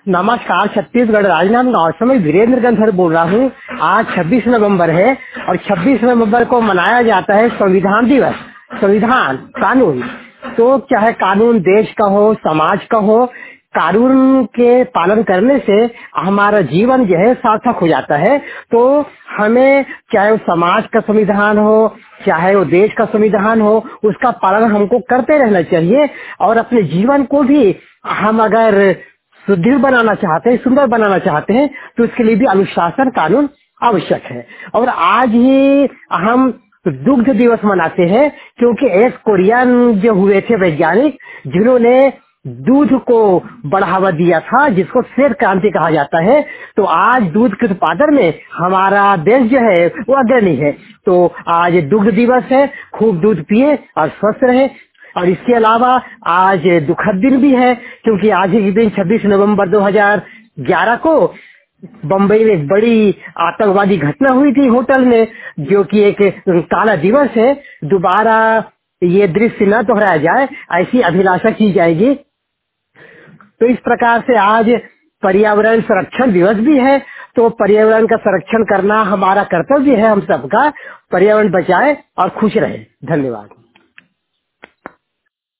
नमस्कार, छत्तीसगढ़ राजनांदगांव से मैं वीरेंद्र गंधर बोल रहा हूँ। आज 26 नवंबर है और 26 नवंबर को मनाया जाता है संविधान दिवस। संविधान कानून, तो चाहे कानून देश का हो, समाज का हो, कानून के पालन करने से हमारा जीवन जो है सार्थक हो जाता है। तो हमें चाहे वो समाज का संविधान हो, चाहे वो देश का संविधान हो, उसका पालन हमको करते रहना चाहिए। और अपने जीवन को भी हम अगर सुदृढ़ बनाना चाहते हैं, सुंदर बनाना चाहते हैं, तो उसके लिए भी अनुशासन कानून आवश्यक है। और आज ही हम दुग्ध दिवस मनाते हैं क्योंकि एक कोरियन जो हुए थे वैज्ञानिक, जिन्होंने दूध को बढ़ावा दिया था, जिसको श्वेत क्रांति कहा जाता है। तो आज दूध के उत्पादन में हमारा देश जो है वो अग्रणी है। तो आज दुग्ध दिवस है, खूब दूध पिए और स्वस्थ रहे। और इसके अलावा आज दुखद दिन भी है क्योंकि आज ही के दिन 26 नवंबर 2011 को बम्बई में एक बड़ी आतंकवादी घटना हुई थी होटल में, जो कि एक काला दिवस है। दोबारा ये दृश्य न दोहराया जाए, ऐसी अभिलाषा की जाएगी। तो इस प्रकार से आज पर्यावरण संरक्षण दिवस भी है। तो पर्यावरण का संरक्षण करना हमारा कर्तव्य है, हम सबका। पर्यावरण बचाए और खुश रहे। धन्यवाद।